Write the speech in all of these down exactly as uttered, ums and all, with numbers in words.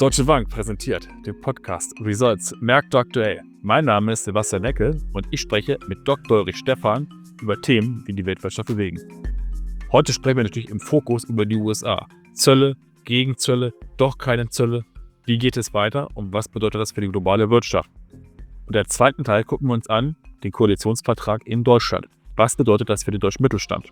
Deutsche Bank präsentiert den Podcast Results Märkte aktuell. Mein Name ist Sebastian Neckel und ich spreche mit Doktor Ulrich Stephan über Themen, die die Weltwirtschaft bewegen. Heute sprechen wir natürlich im Fokus über die U S A. Zölle, Gegenzölle, doch keine Zölle. Wie geht es weiter und was bedeutet das für die globale Wirtschaft? Und im zweiten Teil gucken wir uns an den Koalitionsvertrag in Deutschland. Was bedeutet das für den deutschen Mittelstand?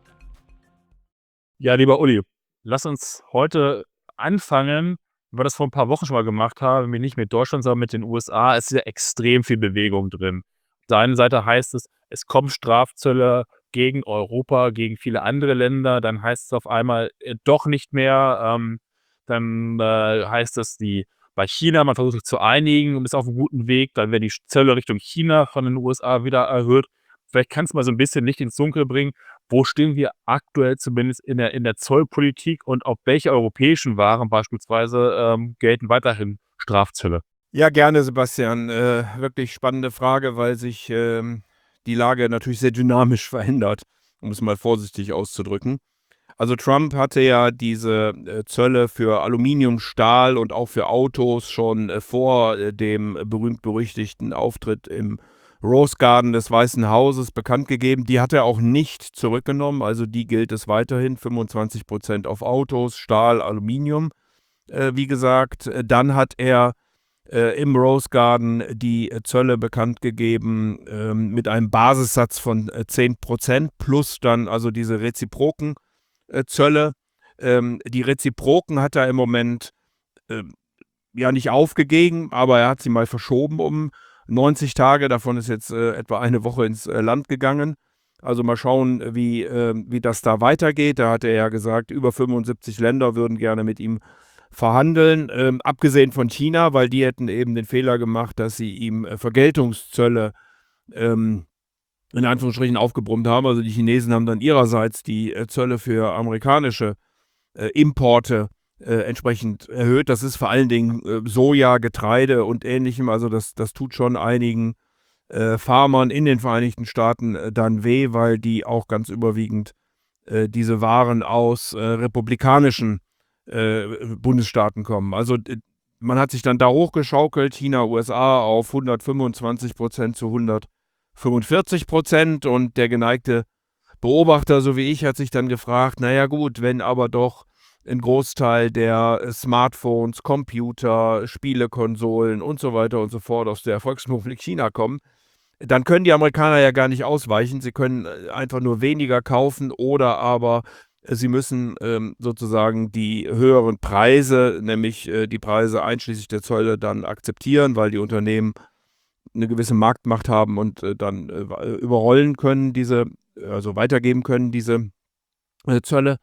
Ja, lieber Uli, lass uns heute anfangen, weil wir das vor ein paar Wochen schon mal gemacht haben, nämlich nicht mit Deutschland, sondern mit den U S A. Es ist ja extrem viel Bewegung drin. Auf der einen Seite heißt es, es kommen Strafzölle gegen Europa, gegen viele andere Länder. Dann heißt es auf einmal äh, doch nicht mehr. Ähm, dann äh, heißt es, die bei China, man versucht sich zu einigen und ist auf einem guten Weg. Dann werden die Zölle Richtung China von den U S A wieder erhöht. Vielleicht kannst du mal so ein bisschen Licht ins Dunkel bringen. Wo stehen wir aktuell zumindest in der, in der Zollpolitik und auf welche europäischen Waren beispielsweise ähm, gelten weiterhin Strafzölle? Ja, gerne, Sebastian. Äh, wirklich spannende Frage, weil sich ähm, die Lage natürlich sehr dynamisch verändert, um es mal vorsichtig auszudrücken. Also Trump hatte ja diese äh, Zölle für Aluminium, Stahl und auch für Autos schon äh, vor äh, dem berühmt-berüchtigten Auftritt im Rose Garden des Weißen Hauses bekannt gegeben. Die hat er auch nicht zurückgenommen, also die gilt es weiterhin, fünfundzwanzig Prozent auf Autos, Stahl, Aluminium. Äh, wie gesagt, äh, dann hat er äh, im Rose Garden die äh, Zölle bekannt gegeben ähm, mit einem Basissatz von äh, zehn Prozent plus dann also diese reziproken äh, Zölle. Ähm, die reziproken hat er im Moment äh, ja nicht aufgegeben, aber er hat sie mal verschoben um neunzig Tage. Davon ist jetzt äh, etwa eine Woche ins äh, Land gegangen. Also mal schauen, wie, äh, wie das da weitergeht. Da hat er ja gesagt, über fünfundsiebzig Länder würden gerne mit ihm verhandeln, ähm, abgesehen von China, weil die hätten eben den Fehler gemacht, dass sie ihm äh, Vergeltungszölle ähm, in Anführungsstrichen aufgebrummt haben. Also die Chinesen haben dann ihrerseits die äh, Zölle für amerikanische äh, Importe äh, entsprechend erhöht. Das ist vor allen Dingen äh, Soja, Getreide und Ähnlichem. Also das, das tut schon einigen äh, Farmern in den Vereinigten Staaten äh, dann weh, weil die auch ganz überwiegend äh, diese Waren aus äh, republikanischen äh, Bundesstaaten kommen. Also äh, man hat sich dann da hochgeschaukelt, China, U S A auf hundertfünfundzwanzig Prozent zu hundertfünfundvierzig Prozent und der geneigte Beobachter, so wie ich, hat sich dann gefragt, naja gut, wenn aber doch ein Großteil der äh, Smartphones, Computer, Spielekonsolen und so weiter und so fort aus der Volksrepublik China kommen, dann können die Amerikaner ja gar nicht ausweichen. Sie können äh, einfach nur weniger kaufen oder aber äh, sie müssen ähm, sozusagen die höheren Preise, nämlich äh, die Preise einschließlich der Zölle, dann akzeptieren, weil die Unternehmen eine gewisse Marktmacht haben und äh, dann äh, überrollen können, diese, also weitergeben können, diese äh, Zölle.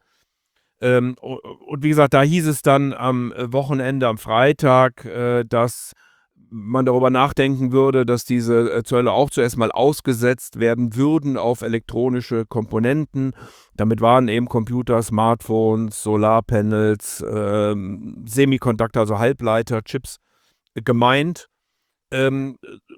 Ähm, u- und wie gesagt, da hieß es dann am äh, Wochenende, am Freitag, äh, dass man darüber nachdenken würde, dass diese äh, Zölle auch zuerst mal ausgesetzt werden würden auf elektronische Komponenten. Damit waren eben Computer, Smartphones, Solarpanels, ähm, Semiconductor, also Halbleiter, Chips äh, gemeint. Ähm,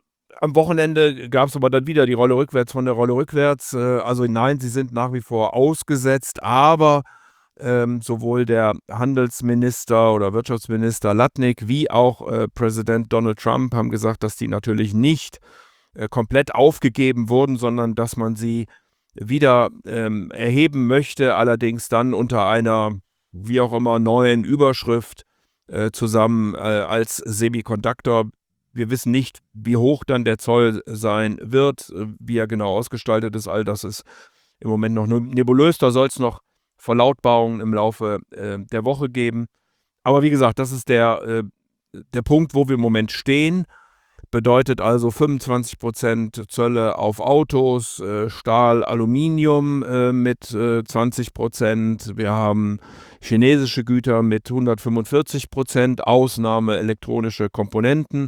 am Wochenende gab es aber dann wieder die Rolle rückwärts von der Rolle rückwärts. Äh, also nein, sie sind nach wie vor ausgesetzt, aber ähm, sowohl der Handelsminister oder Wirtschaftsminister Latnik wie auch äh, Präsident Donald Trump haben gesagt, dass die natürlich nicht äh, komplett aufgegeben wurden, sondern dass man sie wieder ähm, erheben möchte, allerdings dann unter einer, wie auch immer, neuen Überschrift äh, zusammen äh, als Semiconductor. Wir wissen nicht, wie hoch dann der Zoll sein wird, äh, wie er genau ausgestaltet ist. All das ist im Moment noch nebulös. Da soll es noch Verlautbarungen im Laufe äh, der Woche geben. Aber wie gesagt, das ist der, äh, der Punkt, wo wir im Moment stehen. Bedeutet also fünfundzwanzig Prozent Zölle auf Autos, äh, Stahl, Aluminium äh, mit äh, zwanzig Prozent. Wir haben chinesische Güter mit hundertfünfundvierzig Prozent, Ausnahme elektronische Komponenten.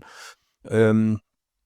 Ähm,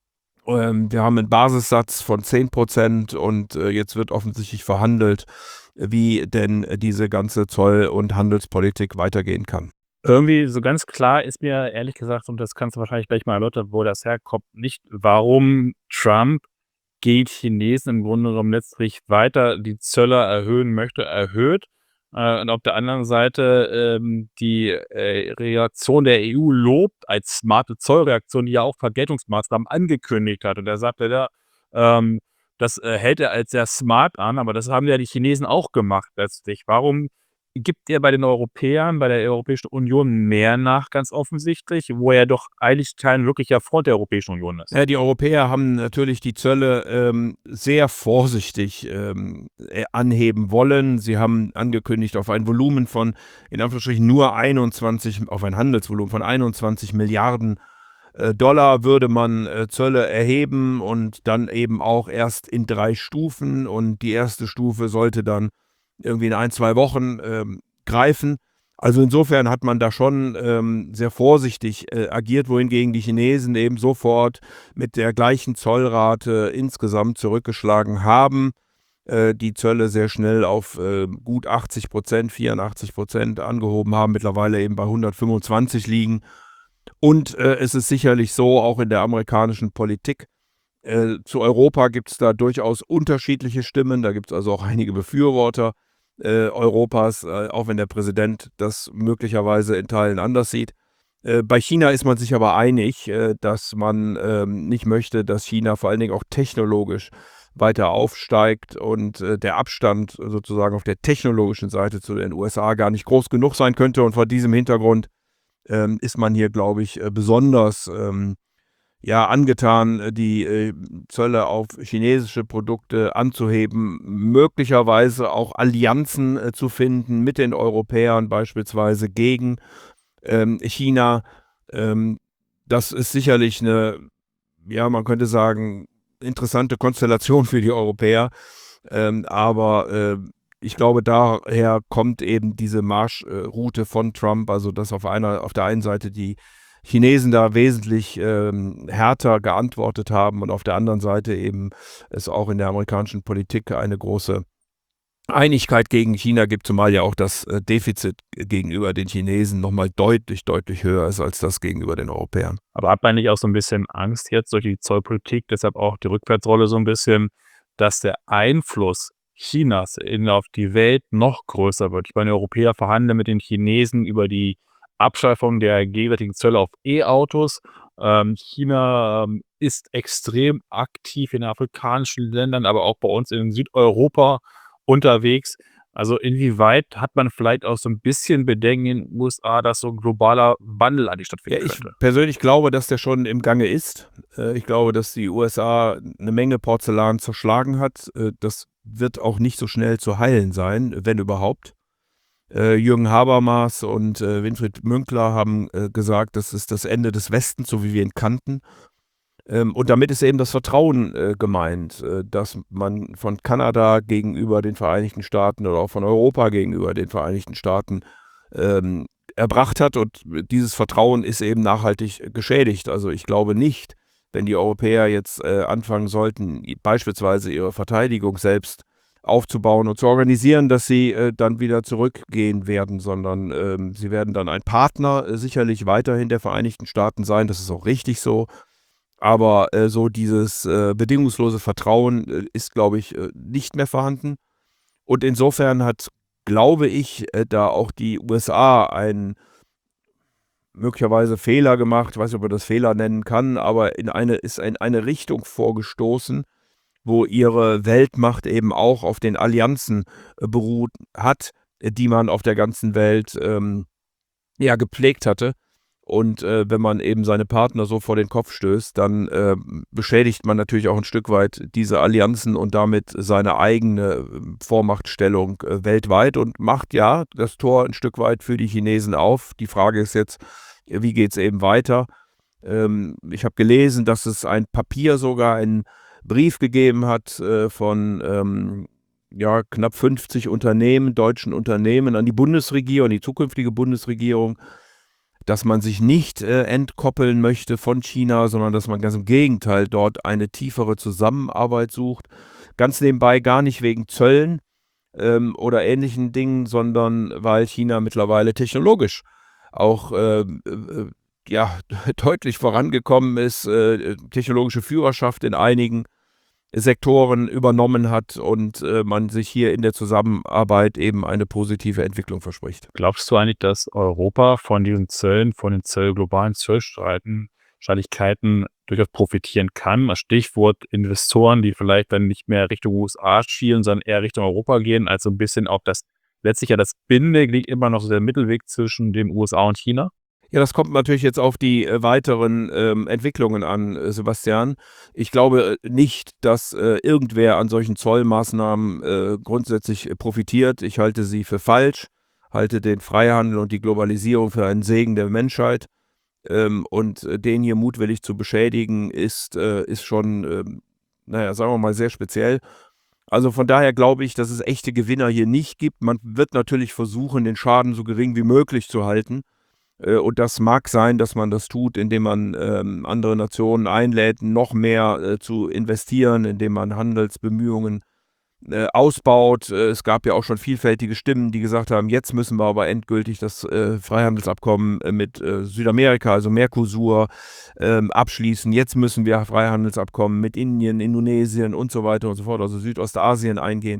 ähm, wir haben einen Basissatz von zehn Prozent und äh, jetzt wird offensichtlich verhandelt, wie denn äh, diese ganze Zoll- und Handelspolitik weitergehen kann. Irgendwie so ganz klar ist mir ehrlich gesagt, und das kannst du wahrscheinlich gleich mal erläutern, wo das herkommt, nicht, warum Trump gegen Chinesen im Grunde genommen letztlich weiter die Zölle erhöhen möchte, erhöht, Äh, und auf der anderen Seite, ähm, die, äh, Reaktion der E U lobt als smarte Zollreaktion, die ja auch Vergeltungsmaßnahmen angekündigt hat. Und er sagte ja, ähm, das, äh, hält er als sehr smart an, aber das haben ja die Chinesen auch gemacht letztlich. Warum gibt er bei den Europäern, bei der Europäischen Union mehr nach, ganz offensichtlich, wo er doch eigentlich kein wirklicher Freund der Europäischen Union ist? Ja, die Europäer haben natürlich die Zölle ähm, sehr vorsichtig ähm, äh, anheben wollen. Sie haben angekündigt, auf ein Volumen von, in Anführungsstrichen, nur einundzwanzig, auf ein Handelsvolumen von einundzwanzig Milliarden äh, Dollar würde man äh, Zölle erheben und dann eben auch erst in drei Stufen. Und die erste Stufe sollte dann irgendwie in ein, zwei Wochen ähm, greifen. Also insofern hat man da schon ähm, sehr vorsichtig äh, agiert, wohingegen die Chinesen eben sofort mit der gleichen Zollrate insgesamt zurückgeschlagen haben, äh, die Zölle sehr schnell auf äh, gut achtzig Prozent, vierundachtzig Prozent angehoben haben, mittlerweile eben bei hundertfünfundzwanzig liegen. Und äh, es ist sicherlich so, auch in der amerikanischen Politik, äh, zu Europa gibt es da durchaus unterschiedliche Stimmen, da gibt es also auch einige Befürworter äh, Europas, äh, auch wenn der Präsident das möglicherweise in Teilen anders sieht. Äh, bei China ist man sich aber einig, äh, dass man ähm, nicht möchte, dass China vor allen Dingen auch technologisch weiter aufsteigt und äh, der Abstand sozusagen auf der technologischen Seite zu den U S A gar nicht groß genug sein könnte. Und vor diesem Hintergrund ähm, ist man hier, glaube ich, äh, besonders ähm, ja, angetan, äh, die äh, Zölle auf chinesische Produkte anzuheben, möglicherweise auch Allianzen äh, zu finden mit den Europäern, beispielsweise gegen ähm, China. Ähm, das ist sicherlich eine, ja, man könnte sagen, interessante Konstellation für die Europäer. Ähm, aber äh, ich glaube, daher kommt eben diese Marschroute von Trump, also dass auf einer, auf der einen Seite die Chinesen da wesentlich ähm, härter geantwortet haben und auf der anderen Seite eben es auch in der amerikanischen Politik eine große Einigkeit gegen China gibt, zumal ja auch das äh, Defizit gegenüber den Chinesen nochmal deutlich, deutlich höher ist als das gegenüber den Europäern. Aber hat man nicht auch so ein bisschen Angst jetzt durch die Zollpolitik, deshalb auch die Rückwärtsrolle so ein bisschen, dass der Einfluss Chinas in auf die Welt noch größer wird? Ich meine, die Europäer verhandeln mit den Chinesen über die Abschaffung der gegenwärtigen Zölle auf E-Autos. Ähm, China, ähm, ist extrem aktiv in afrikanischen Ländern, aber auch bei uns in Südeuropa unterwegs. Also, inwieweit hat man vielleicht auch so ein bisschen Bedenken in den U S A, dass so 'n globaler Wandel eigentlich Ja, stattfinden ich könnte? persönlich glaube, dass der schon im Gange ist. Äh, ich glaube, dass die U S A eine Menge Porzellan zerschlagen hat. Äh, das wird auch nicht so schnell zu heilen sein, wenn überhaupt. Äh, Jürgen Habermas und äh, Winfried Münkler haben äh, gesagt, das ist das Ende des Westens, so wie wir ihn kannten. Ähm, und damit ist eben das Vertrauen äh, gemeint, äh, dass man von Kanada gegenüber den Vereinigten Staaten oder auch von Europa gegenüber den Vereinigten Staaten ähm, erbracht hat. Und dieses Vertrauen ist eben nachhaltig geschädigt. Also ich glaube nicht, wenn die Europäer jetzt äh, anfangen sollten, beispielsweise ihre Verteidigung selbst aufzubauen und zu organisieren, dass sie äh, dann wieder zurückgehen werden, sondern ähm, sie werden dann ein Partner äh, sicherlich weiterhin der Vereinigten Staaten sein. Das ist auch richtig so. Aber äh, so dieses äh, bedingungslose Vertrauen äh, ist, glaube ich, äh, nicht mehr vorhanden. Und insofern hat, glaube ich, äh, da auch die U S A einen möglicherweise Fehler gemacht, ich weiß nicht, ob man das Fehler nennen kann, aber in eine, ist in eine Richtung vorgestoßen, wo ihre Weltmacht eben auch auf den Allianzen äh, beruht hat, äh, die man auf der ganzen Welt ähm, ja, gepflegt hatte. Und äh, wenn man eben seine Partner so vor den Kopf stößt, dann äh, beschädigt man natürlich auch ein Stück weit diese Allianzen und damit seine eigene äh, Vormachtstellung äh, weltweit und macht ja das Tor ein Stück weit für die Chinesen auf. Die Frage ist jetzt, äh, wie geht es eben weiter? Ähm, ich habe gelesen, dass es ein Papier sogar, einen Brief gegeben hat äh, von ähm, ja, knapp fünfzig Unternehmen, deutschen Unternehmen an die Bundesregierung, an die zukünftige Bundesregierung, dass man sich nicht äh, entkoppeln möchte von China, sondern dass man ganz im Gegenteil dort eine tiefere Zusammenarbeit sucht. Ganz nebenbei gar nicht wegen Zöllen ähm, oder ähnlichen Dingen, sondern weil China mittlerweile technologisch auch äh, äh, ja, deutlich vorangekommen ist, äh, technologische Führerschaft in einigen Sektoren übernommen hat und äh, man sich hier in der Zusammenarbeit eben eine positive Entwicklung verspricht. Glaubst du eigentlich, dass Europa von diesen Zöllen, von den Zöll globalen Zollstreiten Streitigkeiten durchaus profitieren kann? Das Stichwort Investoren, die vielleicht dann nicht mehr Richtung U S A schielen, sondern eher Richtung Europa gehen, als so ein bisschen auch das letztlich ja das Bindeglied immer noch so der Mittelweg zwischen den U S A und China? Ja, das kommt natürlich jetzt auf die äh, weiteren ähm, Entwicklungen an, äh, Sebastian. Ich glaube äh, nicht, dass äh, irgendwer an solchen Zollmaßnahmen äh, grundsätzlich äh, profitiert. Ich halte sie für falsch, halte den Freihandel und die Globalisierung für einen Segen der Menschheit. Ähm, und äh, den hier mutwillig zu beschädigen, ist, äh, ist schon, ähm, naja, sagen wir mal, sehr speziell. Also von daher glaube ich, dass es echte Gewinner hier nicht gibt. Man wird natürlich versuchen, den Schaden so gering wie möglich zu halten. Äh, und das mag sein, dass man das tut, indem man ähm, andere Nationen einlädt, noch mehr äh, zu investieren, indem man Handelsbemühungen äh, ausbaut. Äh, es gab ja auch schon vielfältige Stimmen, die gesagt haben, jetzt müssen wir aber endgültig das äh, Freihandelsabkommen äh, mit äh, Südamerika, also Mercosur, ähm, abschließen. Jetzt müssen wir Freihandelsabkommen mit Indien, Indonesien und so weiter und so fort, also Südostasien eingehen.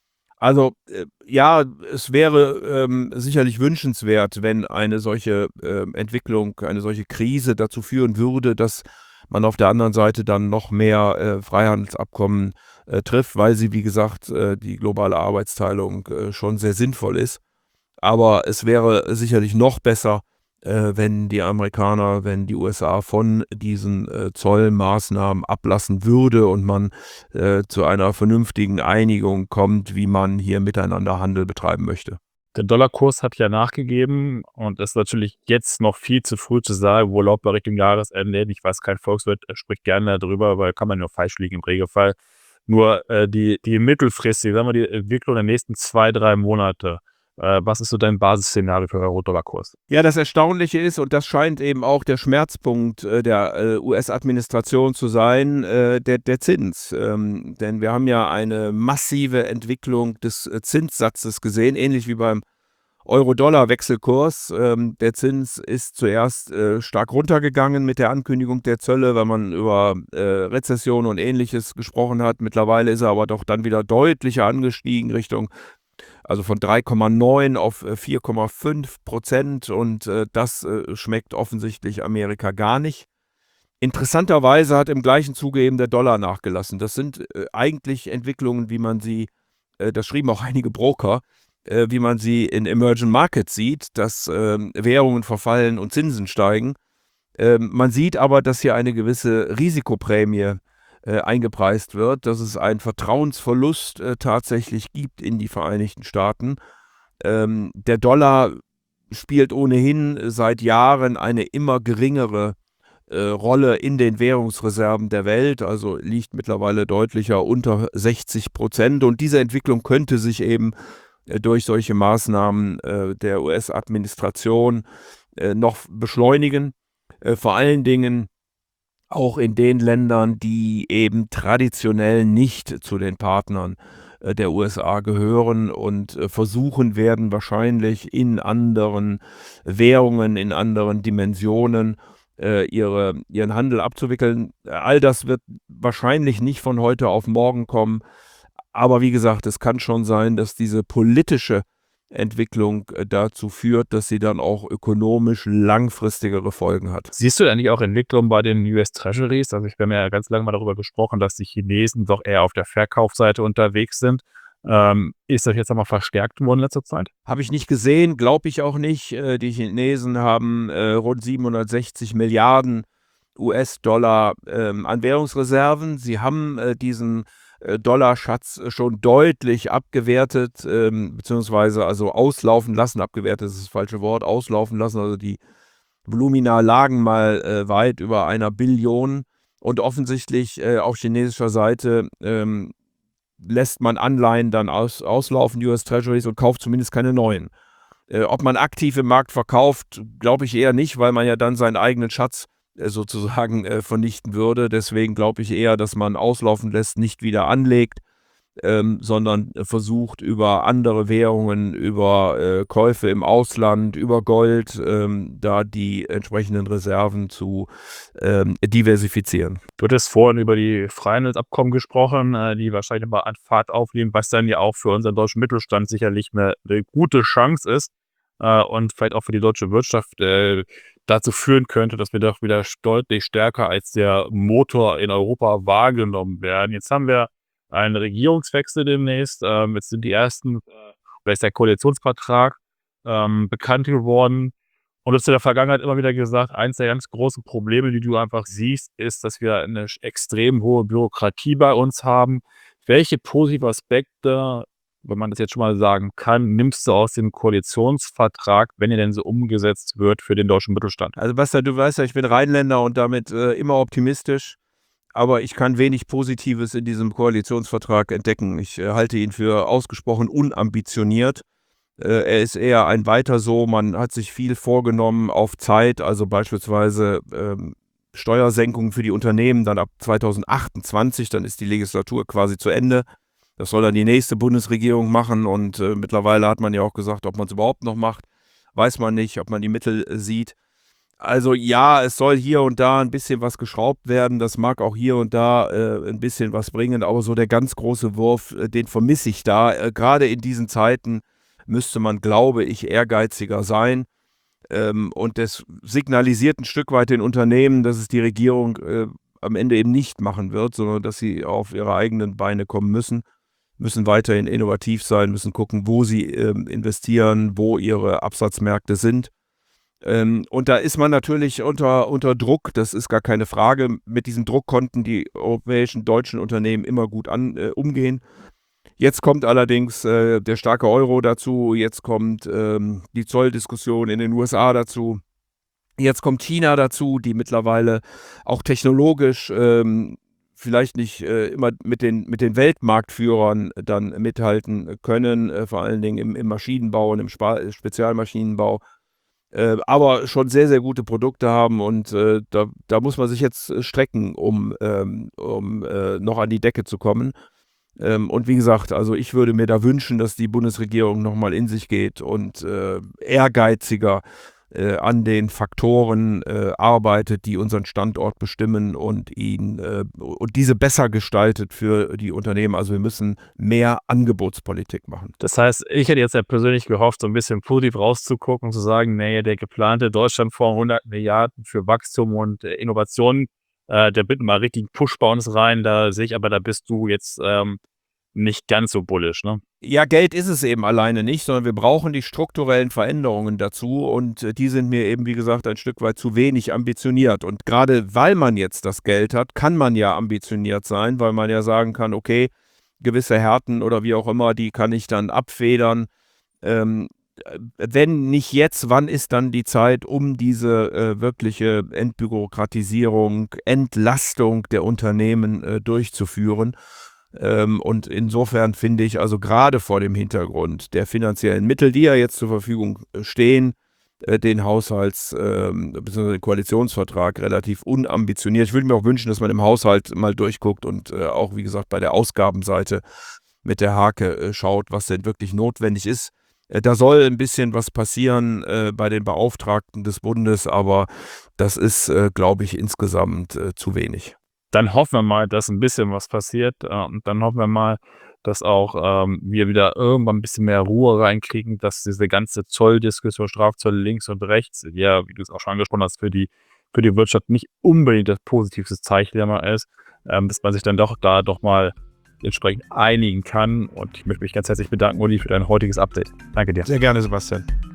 Also, äh, ja, es wäre ähm, sicherlich wünschenswert, wenn eine solche ähm, Entwicklung, eine solche Krise dazu führen würde, dass man auf der anderen Seite dann noch mehr äh, Freihandelsabkommen äh, trifft, weil sie, wie gesagt, äh, die globale Arbeitsteilung äh, schon sehr sinnvoll ist. Aber es wäre sicherlich noch besser, äh, wenn die Amerikaner, wenn die U S A von diesen äh, Zollmaßnahmen ablassen würde und man äh, zu einer vernünftigen Einigung kommt, wie man hier miteinander Handel betreiben möchte. Der Dollarkurs hat ja nachgegeben und es ist natürlich jetzt noch viel zu früh zu sagen, wo laufen wir Richtung Jahresende hin. Ich weiß, kein Volkswirt äh, spricht gerne darüber, weil kann man nur falsch liegen im Regelfall. Nur äh, die, die mittelfristige, sagen wir die Entwicklung der nächsten zwei, drei Monate. Äh, was ist so dein Basisszenario für Euro-Dollar-Kurs? Ja, das Erstaunliche ist, und das scheint eben auch der Schmerzpunkt äh, der äh, U S-Administration zu sein, äh, der, der Zins. Ähm, denn wir haben ja eine massive Entwicklung des äh, Zinssatzes gesehen, ähnlich wie beim Euro-Dollar-Wechselkurs. Ähm, der Zins ist zuerst äh, stark runtergegangen mit der Ankündigung der Zölle, weil man über äh, Rezession und Ähnliches gesprochen hat. Mittlerweile ist er aber doch dann wieder deutlicher angestiegen Richtung, also von drei Komma neun auf äh, vier Komma fünf Prozent und äh, das äh, schmeckt offensichtlich Amerika gar nicht. Interessanterweise hat im gleichen Zuge eben der Dollar nachgelassen. Das sind äh, eigentlich Entwicklungen, wie man sie, äh, das schrieben auch einige Broker, äh, wie man sie in Emerging Markets sieht, dass äh, Währungen verfallen und Zinsen steigen. Äh, man sieht aber, dass hier eine gewisse Risikoprämie äh, eingepreist wird, dass es einen Vertrauensverlust äh, tatsächlich gibt in die Vereinigten Staaten. Ähm, der Dollar spielt ohnehin seit Jahren eine immer geringere äh, Rolle in den Währungsreserven der Welt, also liegt mittlerweile deutlicher unter sechzig Prozent. Und diese Entwicklung könnte sich eben äh, durch solche Maßnahmen äh, der U S-Administration äh, noch beschleunigen. Äh, vor allen Dingen auch in den Ländern, die eben traditionell nicht zu den Partnern äh, der U S A gehören und äh, versuchen werden, wahrscheinlich in anderen Währungen, in anderen Dimensionen äh, ihre, ihren Handel abzuwickeln. All das wird wahrscheinlich nicht von heute auf morgen kommen. Aber wie gesagt, es kann schon sein, dass diese politische Entwicklung äh, dazu führt, dass sie dann auch ökonomisch langfristigere Folgen hat. Siehst du eigentlich auch Entwicklungen bei den U S Treasuries? Also, ich wir haben ja ganz lange mal darüber gesprochen, dass die Chinesen doch eher auf der Verkaufsseite unterwegs sind. Ähm, ist das jetzt noch mal verstärkt worden in letzter Zeit? Habe ich nicht gesehen, glaube ich auch nicht. Äh, die Chinesen haben äh, rund siebenhundertsechzig Milliarden U S-Dollar ähm, an Währungsreserven. Sie haben äh, diesen äh, Dollarschatz schon deutlich abgewertet, ähm, beziehungsweise also auslaufen lassen. Abgewertet ist das falsche Wort, auslaufen lassen. Also die Volumina lagen mal äh, weit über einer Billion. Und offensichtlich äh, auf chinesischer Seite ähm, lässt man Anleihen dann aus, auslaufen, U S Treasuries, und kauft zumindest keine neuen. Äh, ob man aktiv im Markt verkauft, glaube ich eher nicht, weil man ja dann seinen eigenen Schatz äh, sozusagen äh, vernichten würde. Deswegen glaube ich eher, dass man auslaufen lässt, nicht wieder anlegt. ähm, sondern versucht über andere Währungen, über äh, Käufe im Ausland, über Gold, ähm, da die entsprechenden Reserven zu ähm, diversifizieren. Du hattest vorhin über die Freihandelsabkommen gesprochen, äh, die wahrscheinlich mal an Fahrt aufnehmen, was dann ja auch für unseren deutschen Mittelstand sicherlich eine 'ne gute Chance ist, äh, und vielleicht auch für die deutsche Wirtschaft, äh, dazu führen könnte, dass wir doch wieder sch deutlich stärker als der Motor in Europa wahrgenommen werden. Jetzt haben wir einen Regierungswechsel demnächst. Ähm, jetzt sind die ersten äh, oder ist der Koalitionsvertrag, ähm, bekannt geworden. Und du hast in der Vergangenheit immer wieder gesagt, eins der ganz großen Probleme, die du einfach siehst, ist, dass wir eine sch extrem hohe Bürokratie bei uns haben. Welche positive Aspekte, wenn man das jetzt schon mal sagen kann, nimmst du aus dem Koalitionsvertrag, wenn er denn so umgesetzt wird, für den deutschen Mittelstand? Also Bastian, du weißt ja, ich bin Rheinländer und damit äh, immer optimistisch, aber ich kann wenig Positives in diesem Koalitionsvertrag entdecken. Ich äh, halte ihn für ausgesprochen unambitioniert. Äh, er ist eher ein Weiter so, man hat sich viel vorgenommen auf Zeit, also beispielsweise ähm, Steuersenkungen für die Unternehmen dann ab zweitausendachtundzwanzig, dann ist die Legislatur quasi zu Ende. Das soll dann die nächste Bundesregierung machen und äh, mittlerweile hat man ja auch gesagt, ob man es überhaupt noch macht, weiß man nicht, ob man die Mittel äh, sieht. Also ja, es soll hier und da ein bisschen was geschraubt werden, das mag auch hier und da äh, ein bisschen was bringen, aber so der ganz große Wurf, äh, den vermisse ich da. Äh, gerade in diesen Zeiten müsste man, glaube ich, ehrgeiziger sein. Ähm, und das signalisiert ein Stück weit den Unternehmen, dass es die Regierung äh, am Ende eben nicht machen wird, sondern dass sie auf ihre eigenen Beine kommen müssen, müssen weiterhin innovativ sein, müssen gucken, wo sie ähm, investieren, wo ihre Absatzmärkte sind. Ähm, und da ist man natürlich unter, unter Druck, das ist gar keine Frage. Mit diesem Druck konnten die europäischen, deutschen Unternehmen immer gut an, äh, umgehen. Jetzt kommt allerdings äh, der starke Euro dazu, jetzt kommt ähm, die Zolldiskussion in den U S A dazu, jetzt kommt China dazu, die mittlerweile auch technologisch ähm, vielleicht nicht äh, immer mit den, mit den Weltmarktführern dann mithalten können, äh, vor allen Dingen im, im Maschinenbau und im Spa Spezialmaschinenbau, äh, aber schon sehr, sehr gute Produkte haben und äh, da, da muss man sich jetzt äh, strecken, um, ähm, um äh, noch an die Decke zu kommen. Ähm, und wie gesagt, also ich würde mir da wünschen, dass die Bundesregierung nochmal in sich geht und äh, ehrgeiziger äh, an den Faktoren äh, arbeitet, die unseren Standort bestimmen und ihn äh, und diese besser gestaltet für die Unternehmen. Also wir müssen mehr Angebotspolitik machen. Das heißt, ich hätte jetzt ja persönlich gehofft, so ein bisschen positiv rauszugucken und zu sagen: „Ne, der geplante Deutschlandfonds hundert Milliarden für Wachstum und, äh, Innovation, äh, der bringt mal richtigen Push bei uns rein." Da sehe ich aber, da bist du jetzt, ähm, nicht ganz so bullish, ne? Ja, Geld ist es eben alleine nicht, sondern wir brauchen die strukturellen Veränderungen dazu und äh, die sind mir eben, wie gesagt, ein Stück weit zu wenig ambitioniert. Und gerade weil man jetzt das Geld hat, kann man ja ambitioniert sein, weil man ja sagen kann, okay, gewisse Härten oder wie auch immer, die kann ich dann abfedern. Ähm, äh, wenn nicht jetzt, wann ist dann die Zeit, um diese äh, wirkliche Entbürokratisierung, Entlastung der Unternehmen äh, durchzuführen? Ähm, und insofern finde ich, also gerade vor dem Hintergrund der finanziellen Mittel, die ja jetzt zur Verfügung äh, stehen, äh, den Haushalts- ähm, bzw. den Koalitionsvertrag relativ unambitioniert. Ich würde mir auch wünschen, dass man im Haushalt mal durchguckt und äh, auch, wie gesagt, bei der Ausgabenseite mit der Hake äh, schaut, was denn wirklich notwendig ist. Äh, da soll ein bisschen was passieren äh, bei den Beauftragten des Bundes, aber das ist, äh, glaube ich, insgesamt äh, zu wenig. Dann hoffen wir mal, dass ein bisschen was passiert, äh, und dann hoffen wir mal, dass auch, ähm, wir wieder irgendwann ein bisschen mehr Ruhe reinkriegen, dass diese ganze Zolldiskussion, Strafzölle links und rechts, ja, wie du es auch schon angesprochen hast, für die für die Wirtschaft nicht unbedingt das positivste Zeichen immer ist, ähm, dass man sich dann doch da doch mal entsprechend einigen kann. Und ich möchte mich ganz herzlich bedanken, Uli, für dein heutiges Update. Danke dir. Sehr gerne, Sebastian.